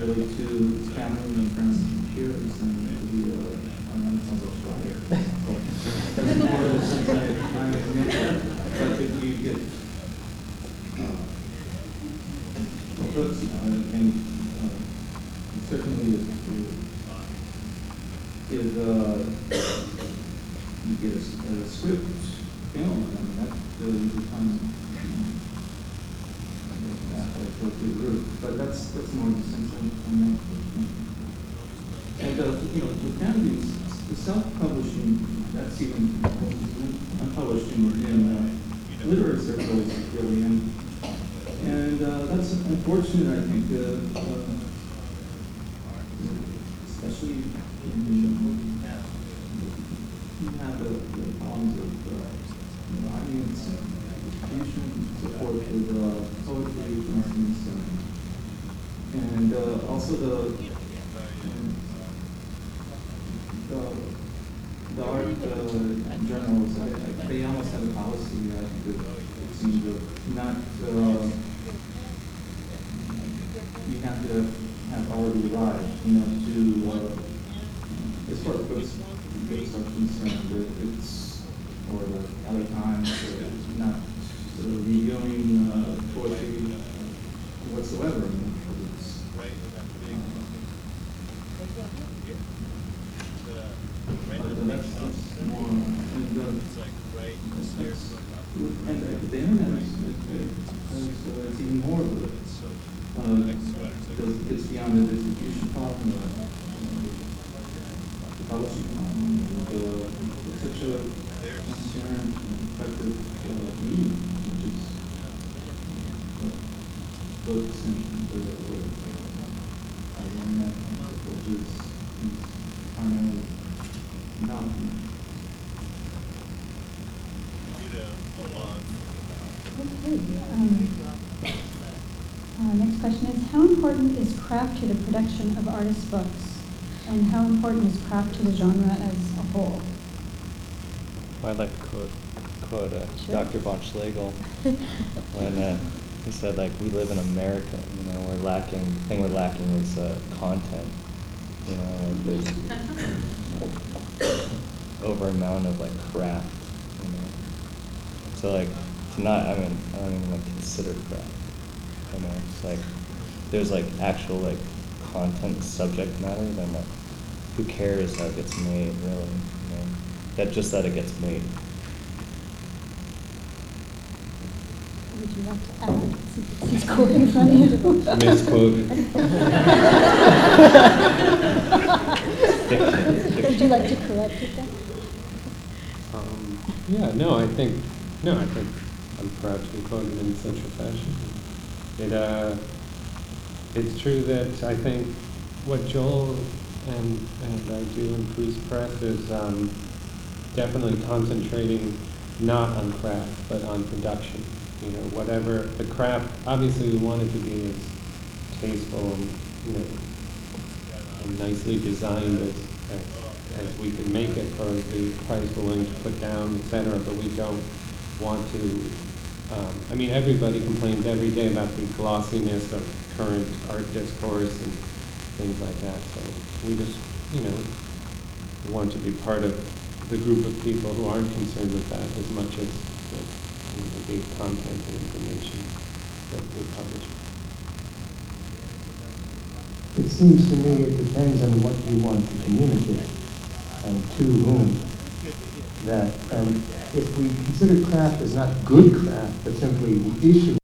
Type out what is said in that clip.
really to family and friends and peers and the that's more of the sense I mentioned. But if you get books, and certainly if you get a script film, I mean, that becomes go through the roof. But that's more the sense I meant. And the families, the self-publishing, that's even unpublished in literary circles, really, and that's unfortunate, I think, especially in you have the problems of audience and distribution support with poetry, for instance, and also the art journals. They almost have a policy, I think, it seems to not. You have to have already arrived, to as far as books are concerned, it's or the other times not reviewing poetry whatsoever. I mean, it's, that's more, and the internet is even more of it. Because it gets beyond the distribution problem, the publishing problem, it's such a transparent and effective medium, which is books and the internet, which is primarily not. Next question is, how important is craft to the production of artists' books? And how important is craft to the genre as a whole? I'd like to quote Sure. Dr. von Schlegel when he said, like, we live in America, we're lacking, the thing we're lacking is content, there's over amount of, like, craft, So, like, to not, I don't even, like, consider craft. It's like there's like actual like content subject matter, then like who cares how it gets made, really? That it gets made. Would you like to add this quote in front of you? Misquoted. Would you like to correct it then? I think I'm proud to be quoted in such a fashion. It's true that I think what Joel and I do in Priest Press is definitely concentrating not on craft but on production. Whatever the craft, obviously we want it to be as tasteful and and nicely designed as we can make it for the price we're willing to put down, etc. But we don't want to. Everybody complains every day about the glossiness of current art discourse and things like that. So we just, want to be part of the group of people who aren't concerned with that as much as the content and information that we publish. It seems to me it depends on what you want to communicate and to whom. That if we consider craft as not good craft, but simply the issue